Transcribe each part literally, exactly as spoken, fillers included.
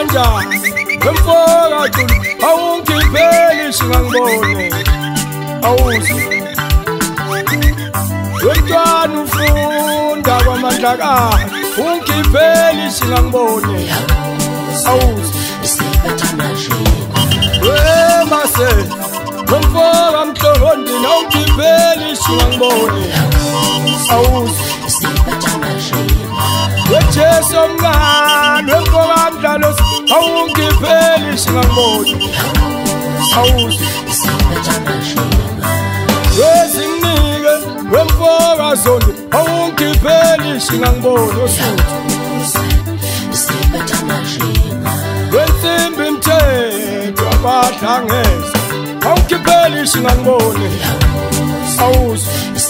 kanjani wemfoka Xulu awungipheleli singangibone awuzi wemntwana ufunda kwamandlakazi ungipheleli singangibone awuzi wemase wemfoka Mhlongondi nawungipheleli singangibone awuzi wejesu omncane wemfoka Mdlalozi awungipheleli singangibone awuzi wezinike wemfoka Zondi awungipheleli singangibone osuthu wensimbi mthetho abadlangeza awungipheleli singangibone awuzi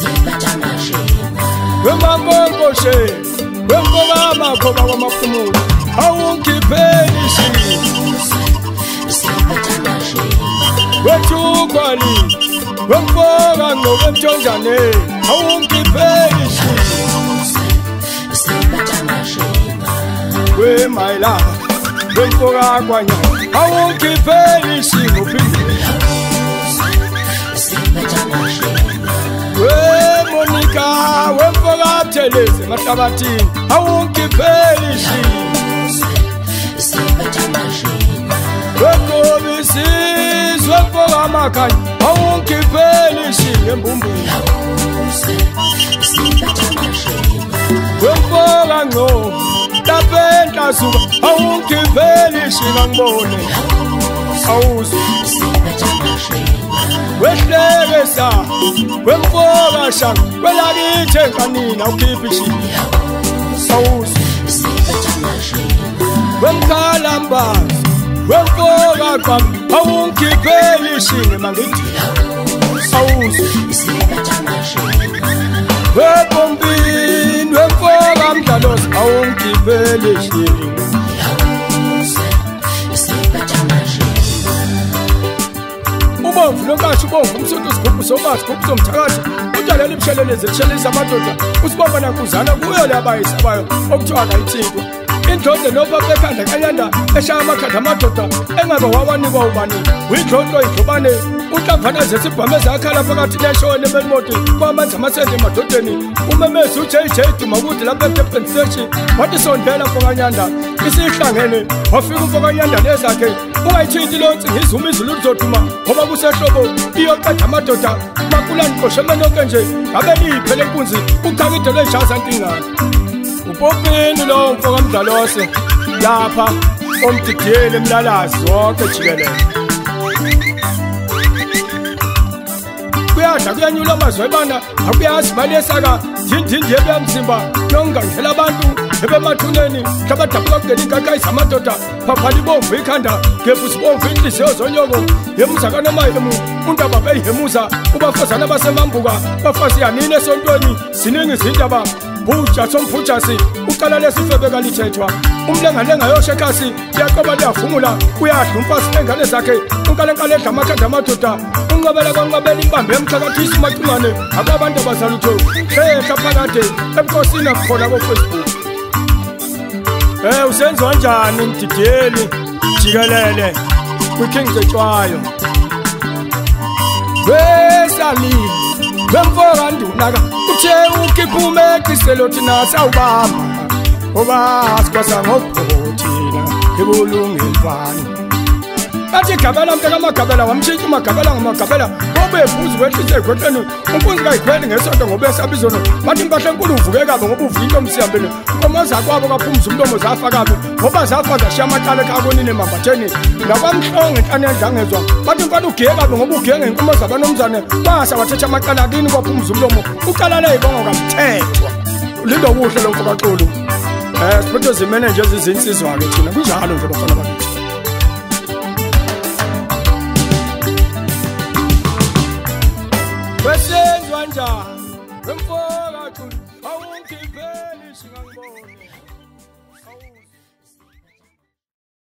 wemambongoshe wemfoka Makhoba kwamaphumulo awungipheleli wethukwali wemfoka Ngcobo Mthonjane awungipheleli wemayila wemfoka Kwanyana awungipheleli ngophindile weMonica wemfoka Buthelezi Mahlabathini awungipheleli wekobisi wemfoka Makhanya awungipheleli embumbini wemfoka Ngcobo tapenta suka awungipheleli ngangibone awuzi wehlekesa wemfoka shaka kwelakithi enkanini awukhiphi shini awuzi wemkhalambazi wemfoka qhamu awungipheleli shini mangithi awuzi wepompini wemfoka Mdlalozi awungipheleli shini ubomvu lonkashi ubomvu umsonto sigubhu somazi sigubhu somthakathi utshalela ibishelelezi lishelelisa amadoda usibomba nakuzana kuyo leyabayisa bayo okuthiwa akayithintwa indlonze nopapa ekhanda kanyanda eshaya amakhanda amadoda engabe wawanikwa ubani uyidlonto idlobane uhlambana zesibhameza akhala phakathi neshone emelimoti kwamanzi amasende emadodeni umemezi uJJ Duma ukuthi lapha eDurban Station wathi sondela mfokanyanda isihlangene wafika umfokanyanda nezakhe ungayithinti lonsi ngizuma izulu lizoduma ngoba kusehlobo iyoqeda amadoda makulani qoshemene onke nje ngabe liphele inkunzi ukhangide lejaza ntingana upopini lo mfoka Mdlalose lapha omdidiyele emlalazi wonke jikelele kuyadla kuyanyula amazwi ebanda akuyazi imali yesaka ndindindi yebeyamzimba yongangela abantu ebemathuneni hlabadabuka kungela inkakayisa amadoda phaphala ibomvu ikhanda ngebusi bomvu inhliziyo zonyoko yemuza kanomayemu undaba beyihemuza ubafazana basemambuka bafazi yanini esontweni ziningi izindaba bhuja sombhujasi uqala lesifebe kalithethwa umlengalenga yoshekhasi liyaqoba liyavumula uyadla umfazi nengane zakhe unkalenkale edla amakhanda amadoda unqabela kwanqabela imbambe emxhakathisa umacingane ababantu abazalutho hlehla phakade ebukhosini akukhona koFacebook eh usenziwa njani mdidiyeli jikelele kwiKing Cetshwayo wesali wemfoka Ndunaka uthe ukhiphume eqiselo thina sawubamba ngoba sikwasa ngobhothina ebulungelwane athi gabela mntaka amagabela wamshintsha umagabela ngamagabela ngoba ebuzi wehlise egweteni unkunzi kayikhweli ngesonto ngoba esabizono bathi impahla enkulu uvuke kabe ngoba uvuka into omsiyambeni komaza kwabo kaphumza umlomo zafa kabe ngoba zafa zashiya amaqala ekhabonini emambatheni nakwamhlonge enhlane yandlangezwa bathi mfana ugiye kabe ngoba ugiye ngenkomo zabanomzane basa wathetha amaqala akini kwaphumza umlomo uqala la ibongo kamthethwa lindo kuhle lo mfoka Xulu eh siphethe zimene nje izinsizwa ke thina kunjalo nje bafana bathi